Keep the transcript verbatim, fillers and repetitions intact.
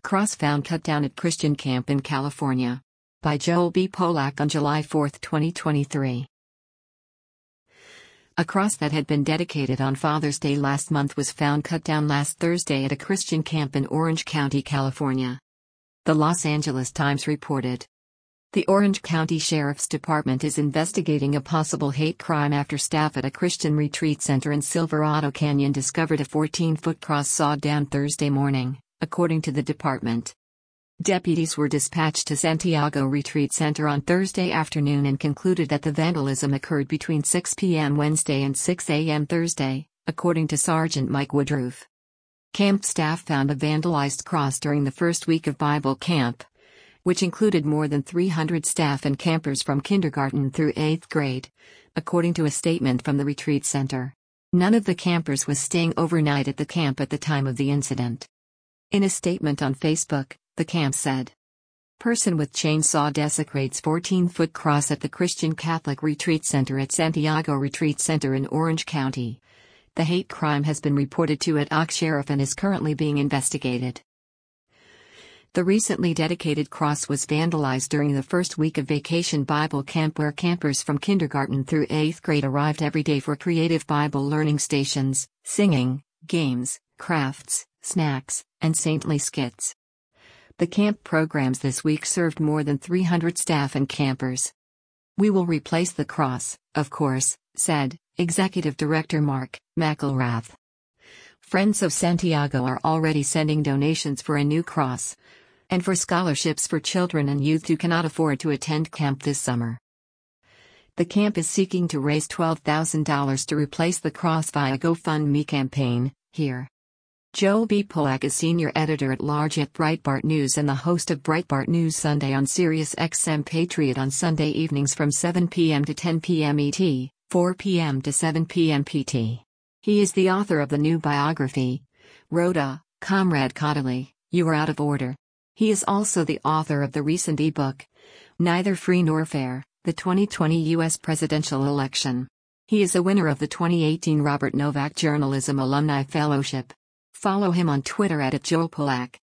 Cross found cut down at Christian camp in California. By Joel B. Polak on July fourth, twenty twenty-three. A cross that had been dedicated on Father's Day last month was found cut down last Thursday at a Christian camp in Orange County, California. The Los Angeles Times reported. The Orange County Sheriff's Department is investigating a possible hate crime after staff at a Christian retreat center in Silverado Canyon discovered a fourteen-foot cross sawed down Thursday morning, according to the department. Deputies were dispatched to Santiago Retreat Center on Thursday afternoon and concluded that the vandalism occurred between six p m Wednesday and six a m Thursday, according to Sergeant Mike Woodruff. Camp staff found the vandalized cross during the first week of Bible camp, which included more than three hundred staff and campers from kindergarten through eighth grade, according to a statement from the retreat center. None of the campers was staying overnight at the camp at the time of the incident. In a statement on Facebook, the camp said, "Person with chainsaw desecrates fourteen-foot cross at the Christian Catholic Retreat Center at Santiago Retreat Center in Orange County. The hate crime has been reported to Ad Hoc Sheriff and is currently being investigated." The recently dedicated cross was vandalized during the first week of Vacation Bible Camp, where campers from kindergarten through eighth grade arrived every day for creative Bible learning stations, singing, games, crafts, snacks, and saintly skits. The camp programs this week served more than three hundred staff and campers. "We will replace the cross, of course," said Executive Director Mark McElrath. Friends of Santiago are already sending donations for a new cross and for scholarships for children and youth who cannot afford to attend camp this summer. The camp is seeking to raise twelve thousand dollars to replace the cross via GoFundMe campaign, here. Joel B. Polak is senior editor-at-large at Breitbart News and the host of Breitbart News Sunday on Sirius X M Patriot on Sunday evenings from seven p m to ten p m E T, four p m to seven p m P T. He is the author of the new biography, Rhoda, Comrade Caudalie, You Are Out of Order. He is also the author of the recent ebook, Neither Free Nor Fair, the twenty twenty U S Presidential Election. He is a winner of the twenty eighteen Robert Novak Journalism Alumni Fellowship. Follow him on Twitter at Joel Polak.